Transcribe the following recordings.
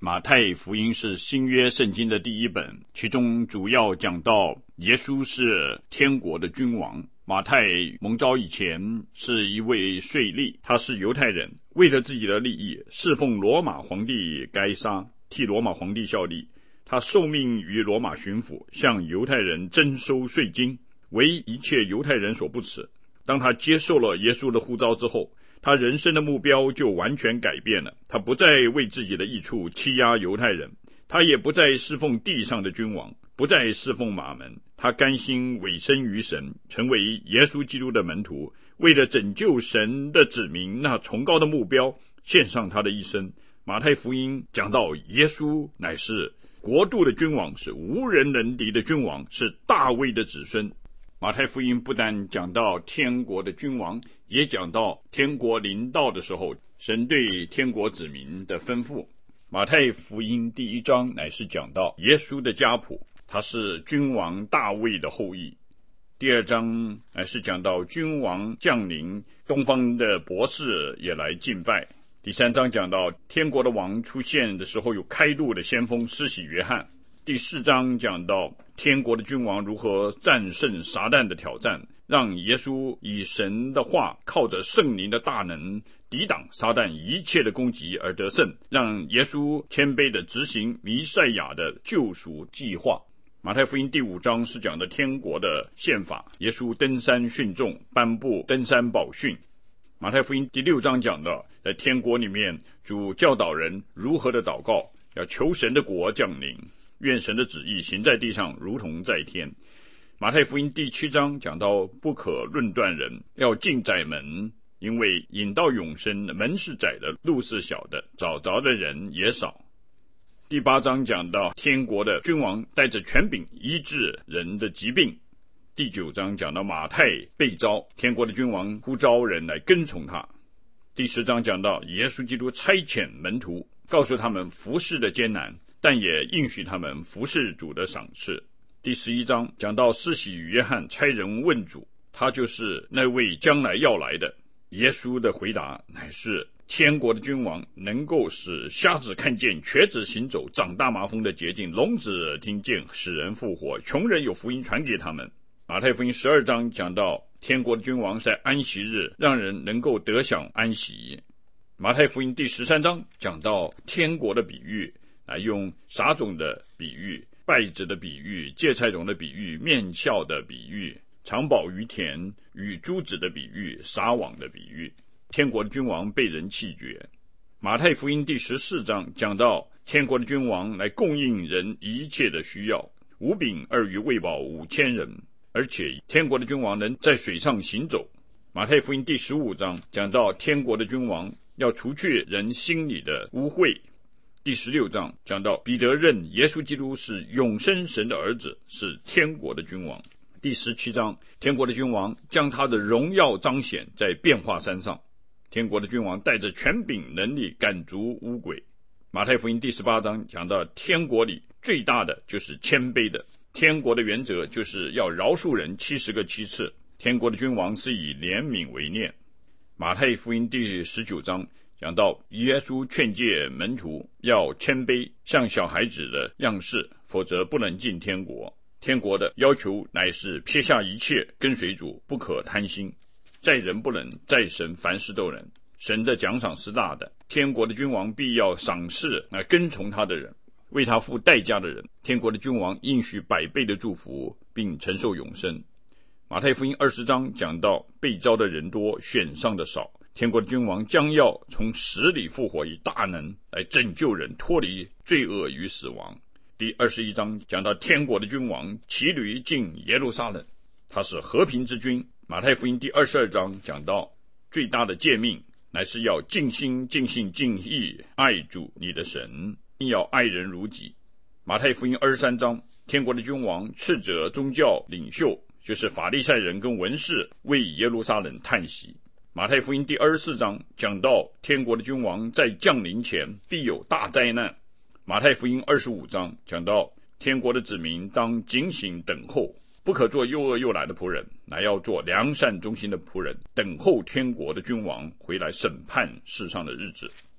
马太福音是新约圣经的第一本，其中主要讲到耶稣是天国的君王。马太蒙召以前是一位税吏，他是犹太人，为了自己的利益侍奉罗马皇帝该撒，替罗马皇帝效力。他受命于罗马巡抚，向犹太人征收税金，为一切犹太人所不耻。当他接受了耶稣的呼召之后，他人生的目标就完全改变了。他不再为自己的益处欺压犹太人，他也不再侍奉地上的君王，不再侍奉马门。他甘心委身于神，成为耶稣基督的门徒，为了拯救神的子民那崇高的目标，献上他的一生。马太福音讲到耶稣乃是国度的君王，是无人能敌的君王，是大卫的子孙。马太福音不但讲到天国的君王，也讲到天国临到的时候神对天国子民的吩咐。马太福音第1章乃是讲到耶稣的家谱，他是君王大卫的后裔。第2章乃是讲到君王降临，东方的博士也来敬拜。第3章讲到天国的王出现的时候，有开路的先锋施洗约翰。第4章讲到天国的君王如何战胜撒旦的挑战，让耶稣以神的话，靠着圣灵的大能抵挡撒旦一切的攻击而得胜，让耶稣谦卑地执行弥赛亚的救赎计划。马太福音第5章是讲的天国的宪法，耶稣登山训众，颁布登山宝训。马太福音第6章讲到在天国里面，主教导人如何的祷告，要求神的国降临，愿神的旨意行在地上如同在天。马太福音第7章讲到不可论断人，要进窄门，因为引到永生的门是窄的，路是小的，找着的人也少。第8章讲到天国的君王带着权柄医治人的疾病。第9章讲到马太被召，天国的君王呼召人来跟从他。第10章讲到耶稣基督差遣门徒，告诉他们服事的艰难，但也应许他们服事主的赏赐。第11章讲到施洗约翰差人问主，他就是那位将来要来的。耶稣的回答乃是天国的君王能够使瞎子看见，瘸子行走，长大麻风的洁净，聋子听见，使人复活，穷人有福音传给他们。马太福音12章讲到天国的君王在安息日让人能够得享安息。马太福音第13章讲到天国的比喻，来用撒种的比喻，稗子的比喻，芥菜种的比喻，面笑的比喻，藏宝于田与珠子的比喻，撒网的比喻。天国的君王被人弃绝。马太福音第14章讲到天国的君王来供应人一切的需要，5饼2鱼喂饱5000人，而且天国的君王能在水上行走。马太福音第15章讲到天国的君王要除去人心里的污秽。第16章讲到彼得认耶稣基督是永生神的儿子，是天国的君王。第17章天国的君王将他的荣耀彰显在变化山上，天国的君王带着权柄能力赶逐污鬼。马太福音第18章讲到天国里最大的就是谦卑的，天国的原则就是要饶恕人70个7次，天国的君王是以怜悯为念。马太福音第19章讲到耶稣劝诫门徒要谦卑，像小孩子的样式，否则不能进天国。天国的要求乃是撇下一切，跟随主，不可贪心，在人不能，在神凡事都能。神的奖赏是大的，天国的君王必要赏赐跟从他的人，为他付代价的人。天国的君王应许100倍的祝福，并承受永生。马太福音20章讲到被召的人多，选上的少，天国的君王将要从死里复活，以大能来拯救人，脱离罪恶与死亡。第21章讲到天国的君王骑驴进耶路撒冷，他是和平之君。马太福音第22章讲到最大的诫命乃是要尽心尽性尽意爱主你的神，并要爱人如己。马太福音23章天国的君王斥责宗教领袖，就是法利赛人跟文士，为耶路撒冷叹息。马太福音第24章讲到天国的君王在降临前必有大灾难。马太福音25章讲到天国的子民当警醒等候，不可做又恶又来的仆人，乃要做良善忠心的仆人，等候天国的君王回来审判世上的日子。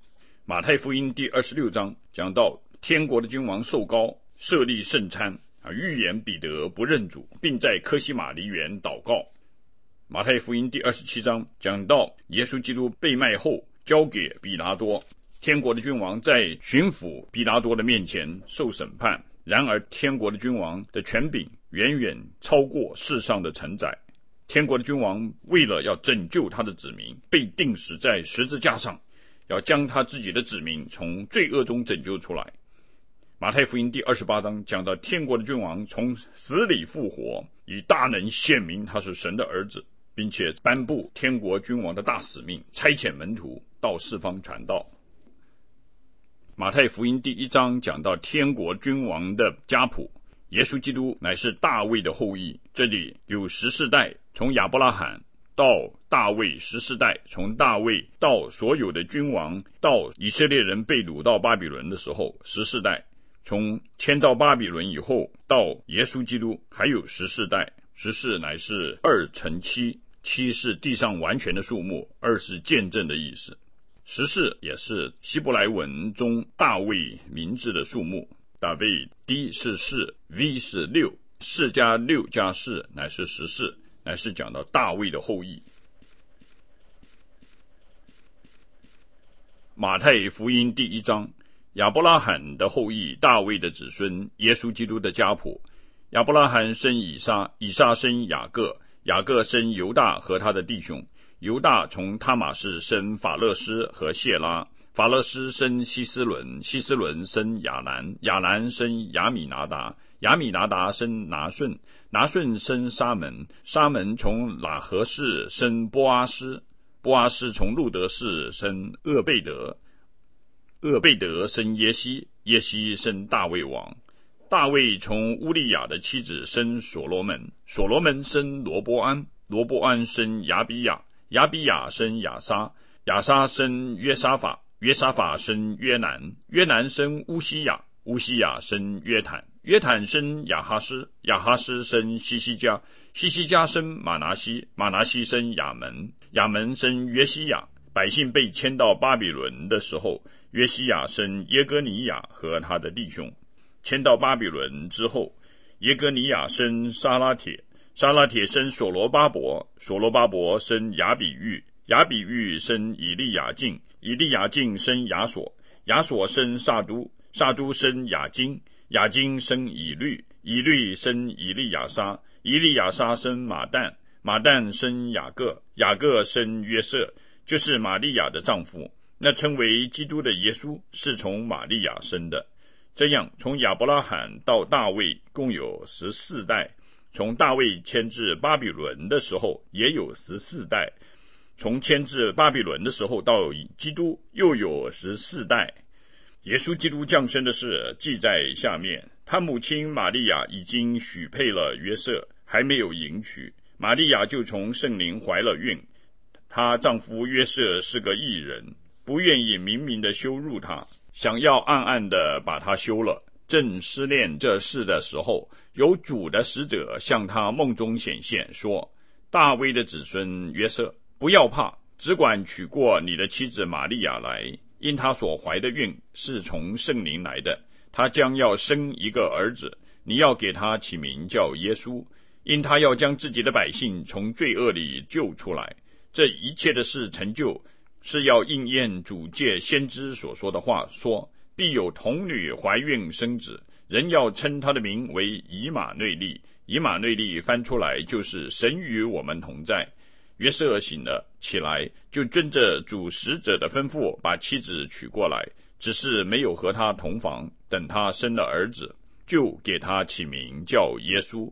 马太福音第26章讲到天国的君王受膏，设立圣餐，预言彼得不认主，并在科西玛梨园祷告。马太福音第27章讲到耶稣基督被卖后交给彼拉多，天国的君王在巡抚彼拉多的面前受审判。然而天国的君王的权柄远远超过世上的承载，天国的君王为了要拯救他的子民，被钉死在十字架上，要将他自己的子民从罪恶中拯救出来。马太福音第28章讲到天国的君王从死里复活，以大能显明他是神的儿子，并且颁布天国君王的大使命，差遣门徒到四方传道。马太福音第1章讲到天国君王的家谱，耶稣基督乃是大卫的后裔，这里有14代，从亚伯拉罕到大卫14代，从大卫到所有的君王，到以色列人被掳到巴比伦的时候14代，从迁到巴比伦以后到耶稣基督还有14代。14乃是2乘7， 7是地上完全的数目，2是见证的意思。14也是希伯来文中大卫名字的数目，大卫 D 是4， V 是6， 4加6加4乃是14，乃是讲到大卫的后裔。马太福音第1章亚伯拉罕的后裔，大卫的子孙，耶稣基督的家谱。亚伯拉罕生以撒，以撒生雅各，雅各生犹大和他的弟兄，犹大从他玛士生法勒斯和谢拉，法勒斯生希斯伦，希斯伦生亚兰，亚兰生亚米拿达，亚米拿达生拿顺，拿顺生沙门，沙门从拉合氏生波阿斯，波阿斯从路德氏生厄贝德，厄贝德生耶西，耶西生大卫王，大卫从乌利亚的妻子生所罗门，所罗门生罗波安，罗波安生亚比亚，亚比亚生亚沙，亚沙生约沙法，约沙法生约南，约南生乌西亚，乌西亚生约坦，约坦生亚哈斯，亚哈斯生西西家，西西家生马拿西，马拿西生亚门，亚门生约西亚。百姓被迁到巴比伦的时候，约西亚生耶哥尼亚和他的弟兄。迁到巴比伦之后，耶哥尼亚生沙拉铁，沙拉铁生所罗巴伯，所罗巴伯生亚比玉，亚比玉生以利亚敬，以利亚敬生亚索，亚索生撒都，撒都生亚金，亚金生以律，以律生以利亚撒，以利亚撒生马旦，马旦生雅各，雅各生约瑟，就是玛利亚的丈夫。那称为基督的耶稣是从玛利亚生的。这样从亚伯拉罕到大卫共有14代，从大卫迁至巴比伦的时候也有14代，从迁至巴比伦的时候到基督又有14代。耶稣基督降生的事记在下面，他母亲玛利亚已经许配了约瑟，还没有迎娶，玛利亚就从圣灵怀了孕。她丈夫约瑟是个义人，不愿意明明的羞辱她，想要暗暗的把她休了。正思念这事的时候，有主的使者向他梦中显现，说：大卫的子孙约瑟，不要怕，只管娶过你的妻子玛利亚来，因她所怀的孕是从圣灵来的，她将要生一个儿子，你要给他起名叫耶稣，因他要将自己的百姓从罪恶里救出来。这一切的事成就，是要应验主借先知所说的话，说必有童女怀孕生子，人要称他的名为以马内利。以马内利翻出来就是神与我们同在。约瑟醒了起来，就遵着主使者的吩咐把妻子娶过来，只是没有和他同房，等他生了儿子，就给他起名叫耶稣。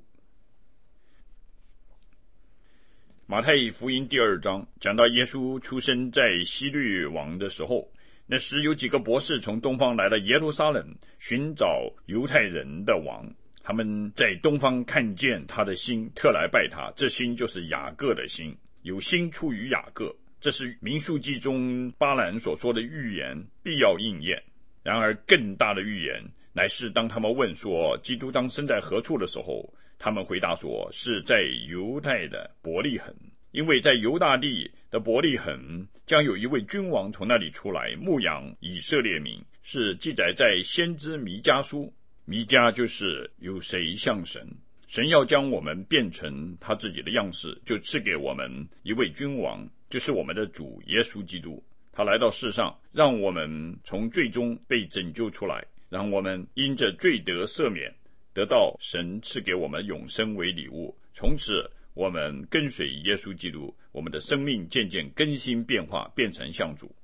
马太福音第2章讲到耶稣出生在希律王的时候，那时有几个博士从东方来到耶路撒冷寻找犹太人的王，他们在东方看见他的星，特来拜他，这星就是雅各的星，有星出于雅各，这是民数记中巴兰所说的预言必要应验。然而更大的预言乃是当他们问说基督当生在何处的时候，他们回答说是在犹太的伯利恒，因为在犹大地的伯利恒将有一位君王从那里出来牧养以色列民，是记载在先知弥迦书。弥迦就是有谁像神，神要将我们变成他自己的样式，就赐给我们一位君王，就是我们的主耶稣基督。他来到世上，让我们从罪中被拯救出来，让我们因着罪得赦免，得到神赐给我们永生为礼物。从此我们跟随耶稣基督，我们的生命渐渐更新变化，变成像主。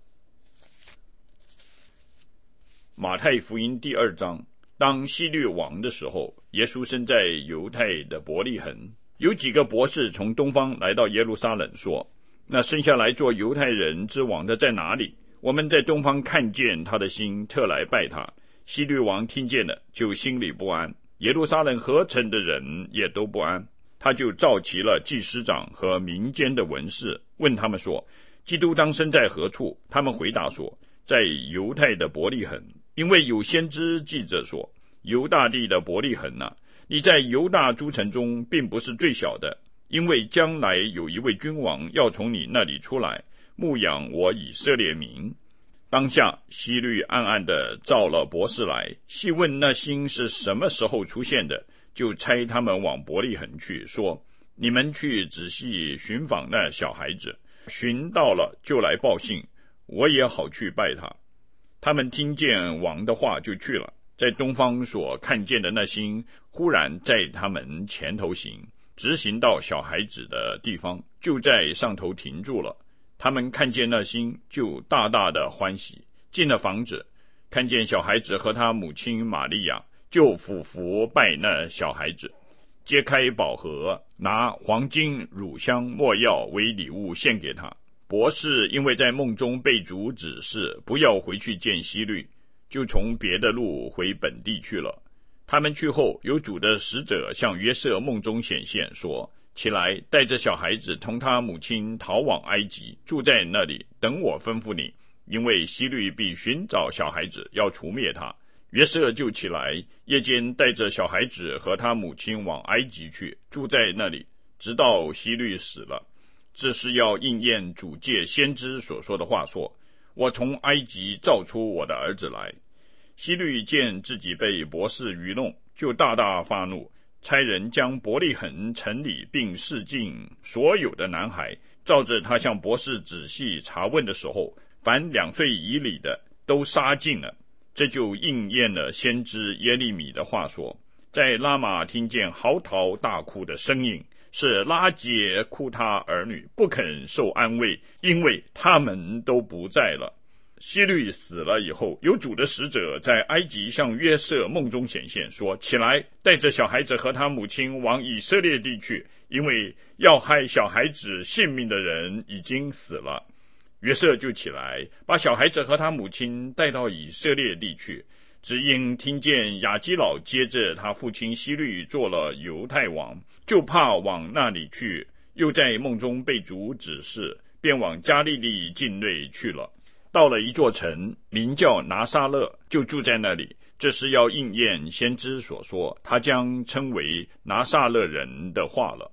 马太福音第2章，当希律王的时候，耶稣生在犹太的伯利恒。有几个博士从东方来到耶路撒冷，说，那生下来做犹太人之王的在哪里？我们在东方看见他的心，特来拜他。希律王听见了，就心里不安，耶路撒冷合城的人也都不安。他就召集了祭司长和民间的文士，问他们说，基督当生在何处？他们回答说，在犹太的伯利恒，因为有先知记着说，犹大地的伯利恒啊，你在犹大诸城中并不是最小的，因为将来有一位君王要从你那里出来，牧养我以色列民。当下希律暗暗地召了博士来，细问那星是什么时候出现的，就差他们往伯利恒去，说，你们去仔细寻访那小孩子，寻到了就来报信，我也好去拜他。他们听见王的话就去了，在东方所看见的那星忽然在他们前头行，直行到小孩子的地方，就在上头停住了。他们看见那星，就大大的欢喜，进了房子，看见小孩子和他母亲玛利亚，就俯伏拜那小孩子，揭开宝盒，拿黄金、乳香、没药为礼物献给他。博士因为在梦中被主指示不要回去见希律，就从别的路回本地去了。他们去后，有主的使者向约瑟梦中显现，说，起来，带着小孩子同他母亲逃往埃及，住在那里，等我吩咐你，因为希律必寻找小孩子，要除灭他。约瑟就起来，夜间带着小孩子和他母亲往埃及去，住在那里，直到希律死了。这是要应验主借先知所说的话，说，我从埃及召出我的儿子来。希律见自己被博士愚弄，就大大发怒，差人将伯利恒城里并市境所有的男孩，照着他向博士仔细查问的时候，凡2岁以里的都杀尽了。这就应验了先知耶利米的话，说，在拉玛听见嚎啕大哭的声音，是拉结哭他儿女，不肯受安慰，因为他们都不在了。希律死了以后，有主的使者在埃及向约瑟梦中显现，说，起来，带着小孩子和他母亲往以色列地去，因为要害小孩子性命的人已经死了。约瑟就起来，把小孩子和他母亲带到以色列地去，只因听见亚基老接着他父亲希律做了犹太王，就怕往那里去，又在梦中被主指示，便往加利利境内去了。到了一座城，名叫拿撒勒，就住在那里。这是要应验先知所说，他将称为拿撒勒人的话了。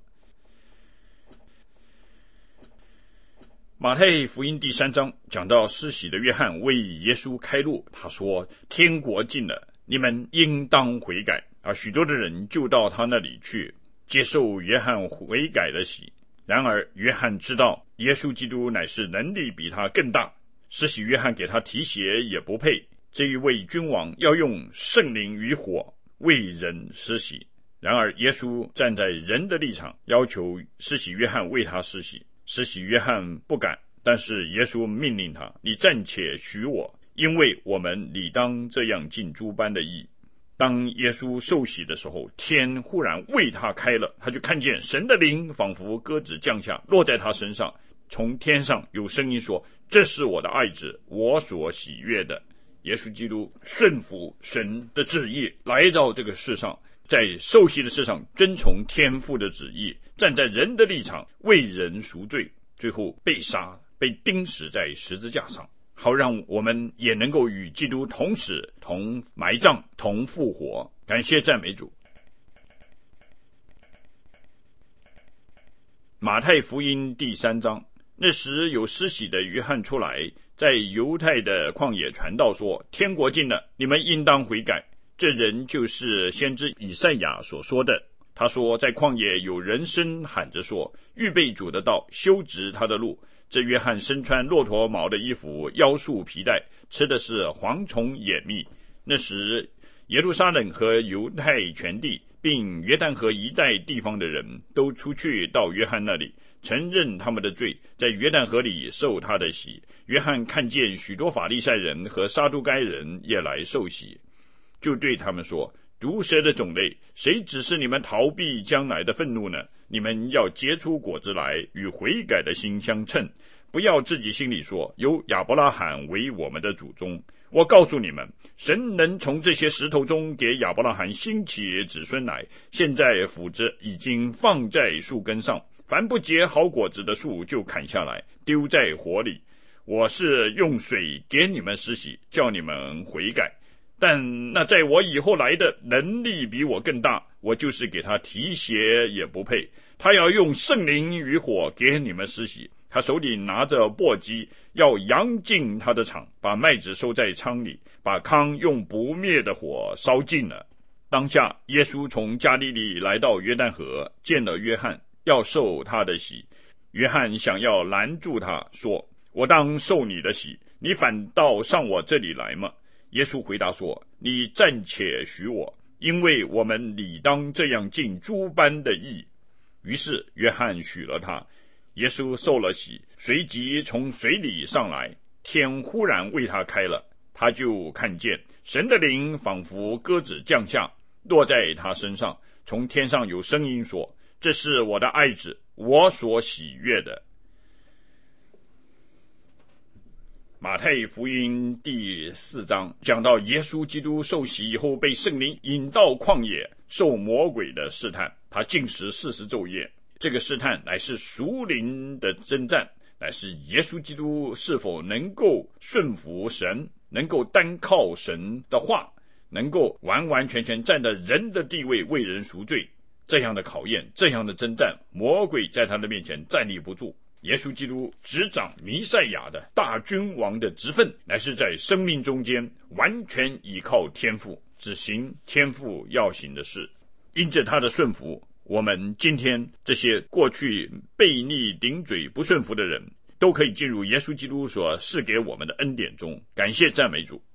马太福音第3章讲到施洗的约翰为耶稣开路，他说，天国近了，你们应当悔改。许多的人就到他那里去，接受约翰悔改的洗。然而约翰知道耶稣基督乃是能力比他更大，施洗约翰给他提鞋也不配。这一位君王要用圣灵与火为人施洗。然而耶稣站在人的立场，要求施洗约翰为他施洗。施洗约翰不敢，但是耶稣命令他，你暂且许我，因为我们理当这样尽诸般的义。当耶稣受洗的时候，天忽然为他开了，他就看见神的灵仿佛鸽子降下，落在他身上。从天上有声音说，这是我的爱子，我所喜悦的。耶稣基督顺服神的旨意来到这个世上，在受洗的世上遵从天父的旨意，站在人的立场为人赎罪，最后被杀，被钉死在十字架上，好让我们也能够与基督同死，同埋葬，同复活。感谢赞美主。马太福音第3章， 那时有施洗的约翰出来，在犹太的旷野传道说，天国近了，你们应当悔改。这人就是先知以赛亚所说的。他说，在旷野有人声喊着说，预备主的道，修直他的路。这约翰身穿骆驼毛的衣服，腰束皮带，吃的是蝗虫野蜜。那时耶路撒冷和犹太全地并约旦河一带地方的人都出去到约翰那里，承认他们的罪，在约旦河里受他的洗。约翰看见许多法利赛人和撒都该人也来受洗，就对他们说，毒蛇的种类，谁指示你们逃避将来的愤怒呢？你们要结出果子来，与悔改的心相称，不要自己心里说，有亚伯拉罕为我们的祖宗。我告诉你们，神能从这些石头中给亚伯拉罕兴起子孙来。现在斧子已经放在树根上，凡不结好果子的树就砍下来，丢在火里。我是用水给你们施洗，叫你们悔改。但那在我以后来的能力比我更大，我就是给他提鞋也不配。他要用圣灵与火给你们施洗，他手里拿着簸箕，要扬进他的场，把麦子收在仓里，把糠用不灭的火烧尽了。当下耶稣从加利利来到约旦河，见了约翰，要受他的洗。约翰想要拦住他，说，我当受你的洗，你反倒上我这里来吗？耶稣回答说，你暂且许我，因为我们理当这样尽诸般的义。于是约翰许了他。耶稣受了洗，随即从水里上来，天忽然为他开了，他就看见神的灵仿佛鸽子降下，落在他身上。从天上有声音说，这是我的爱子，我所喜悦的。马太福音第4章讲到耶稣基督受洗以后，被圣灵引到旷野，受魔鬼的试探，他禁食40昼夜。这个试探乃是属灵的征战，乃是耶稣基督是否能够顺服神，能够单靠神的话，能够完完全全站在人的地位为人赎罪。这样的考验，这样的征战，魔鬼在他的面前站立不住。耶稣基督执掌弥赛亚的大君王的职分，乃是在生命中间完全依靠天父，只行天父要行的事。因着他的顺服，我们今天这些过去悖逆顶嘴不顺服的人，都可以进入耶稣基督所赐给我们的恩典中。感谢赞美主。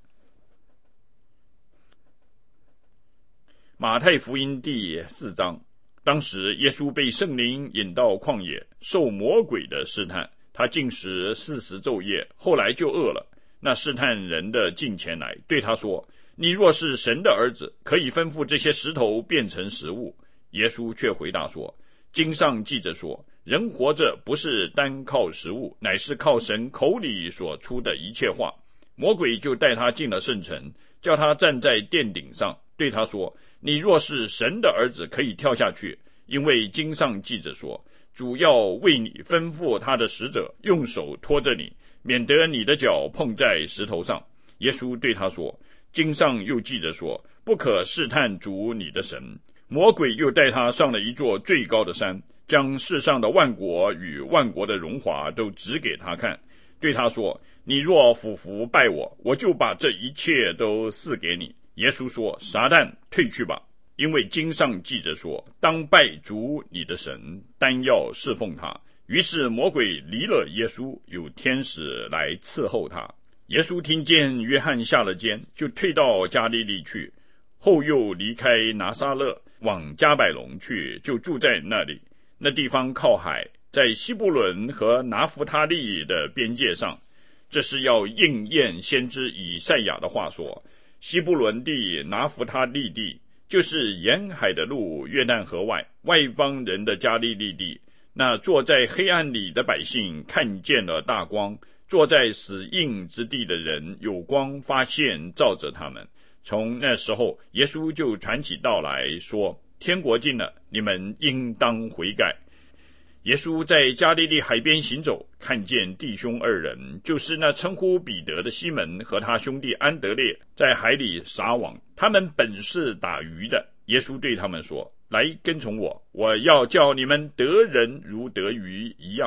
马太福音第4章，当时耶稣被圣灵引到旷野，受魔鬼的试探，他禁食40昼夜，后来就饿了。那试探人的近前来，对他说，你若是神的儿子，可以吩咐这些石头变成食物。耶稣却回答说，经上记着说，人活着不是单靠食物，乃是靠神口里所出的一切话。魔鬼就带他进了圣城，叫他站在殿顶上，对他说，你若是神的儿子，可以跳下去，因为经上记着说，主要为你吩咐他的使者，用手托着你，免得你的脚碰在石头上。耶稣对他说，经上又记着说，不可试探主你的神。魔鬼又带他上了一座最高的山，将世上的万国与万国的荣华都指给他看，对他说，你若俯伏拜我，我就把这一切都赐给你。耶稣说，撒旦退去吧，因为经上记着说，当拜主你的神，单要侍奉他。于是魔鬼离了耶稣，有天使来伺候他。耶稣听见约翰下了监，就退到加利利去，后又离开拿撒勒往加百隆去，就住在那里。那地方靠海，在西布伦和拿弗他利的边界上。这是要应验先知以赛亚的话说，西布伦地、拿弗他利地，就是沿海的路，约旦河外邦人的加利利地。那坐在黑暗里的百姓看见了大光，坐在死荫之地的人有光发现照着他们。从那时候，耶稣就传起道来说，天国近了，你们应当悔改。耶稣在加利利海边行走，看见弟兄2人，就是那称呼彼得的西门和他兄弟安德烈，在海里撒网，他们本是打鱼的。耶稣对他们说，来跟从我，我要叫你们得人如得鱼一样。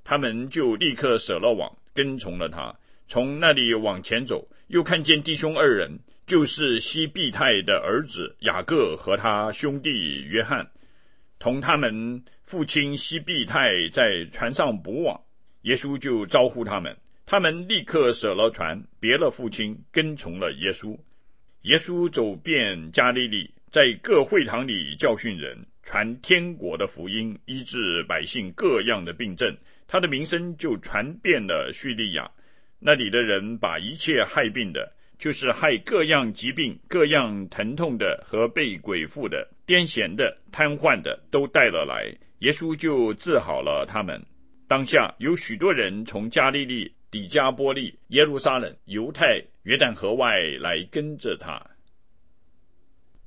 他们就立刻舍了网，跟从了他。从那里往前走，又看见弟兄二人，就是西庇太的儿子雅各和他兄弟约翰，同他们父亲西庇太在船上捕网。耶稣就招呼他们，他们立刻舍了船，别了父亲，跟从了耶稣。耶稣走遍加利利，在各会堂里教训人，传天国的福音，医治百姓各样的病症。他的名声就传遍了叙利亚。那里的人把一切害病的，就是害各样疾病、各样疼痛的和被鬼附的、癫痫的、瘫痪的，都带了来。耶稣就治好了他们。当下有许多人从加利利、底加波利、耶路撒冷、犹太、约旦河外来跟着他。